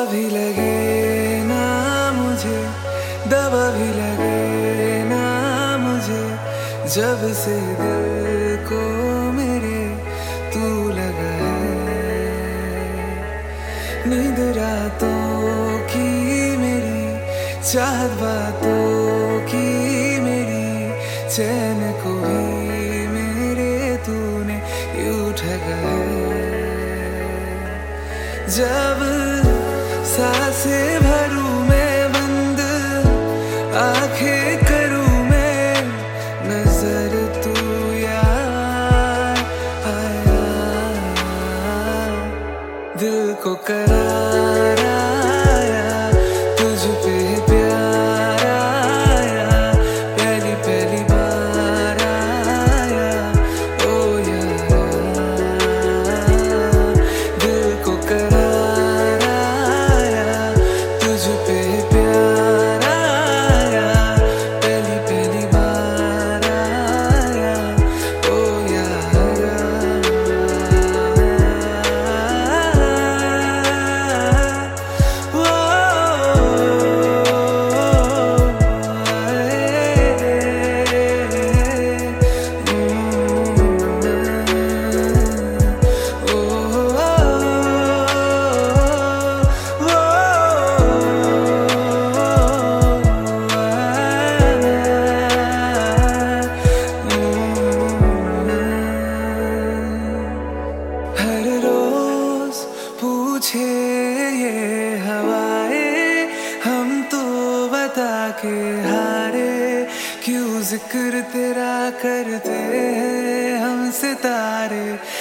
भी लगे ना मुझे, दवा भी लगे ना मुझे, जब से दिल को मेरे तू लगा है। नींद रातों की मेरी, चाहत बातों की मेरी, चैन को भी मेरे तूने यूं ठगा है। जब सांसें भरूं मैं बंद, आंखें करूं मैं, नजर तू यार आया, दिल को करार आया, तुझ पे प्यार आया, पहली पहली बार आया, ओ यार, दिल को करार आया, तुझ पे प्यार आया, पहली पहली बार आया, ओ यार। हर रोज पूछे ये हवाएं, हम तो बता के हारे, क्यों जिक्र तेरा करते हैं हम सितारे।